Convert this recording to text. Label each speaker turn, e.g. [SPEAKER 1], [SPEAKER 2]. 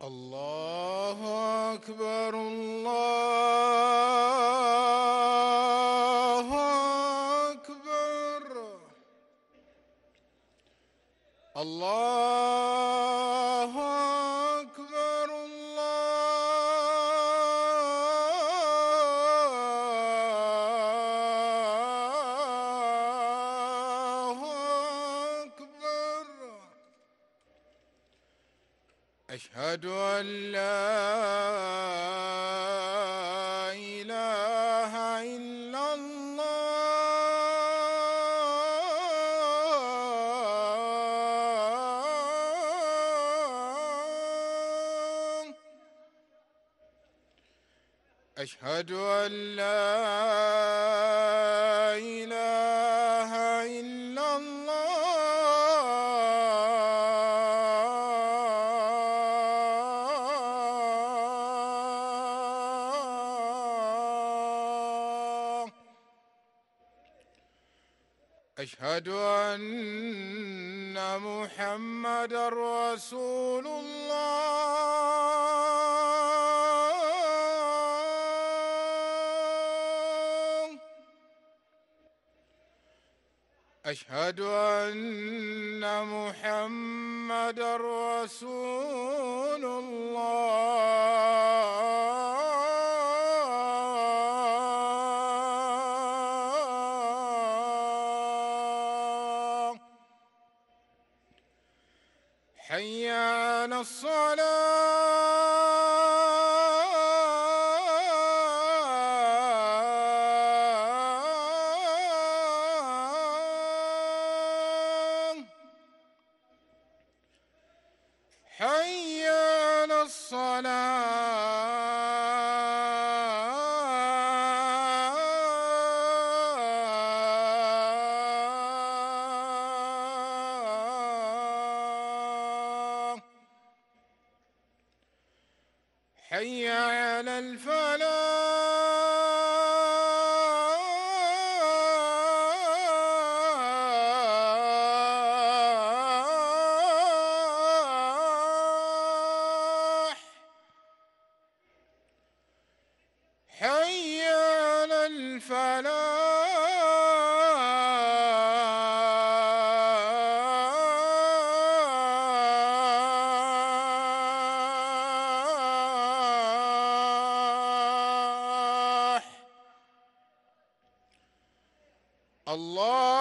[SPEAKER 1] الله أكبر الله أكبر الله أكبر الله أكبر. أشهد أن لا إله إلا الله. أشهد أن لا إله إلا الله. أشهد أن محمدًا رسول الله. أشهد أن محمدًا رسول الله. حي على الصلاة. حي على الصلاة. حي على الفلاح. حي على الفلاح. الله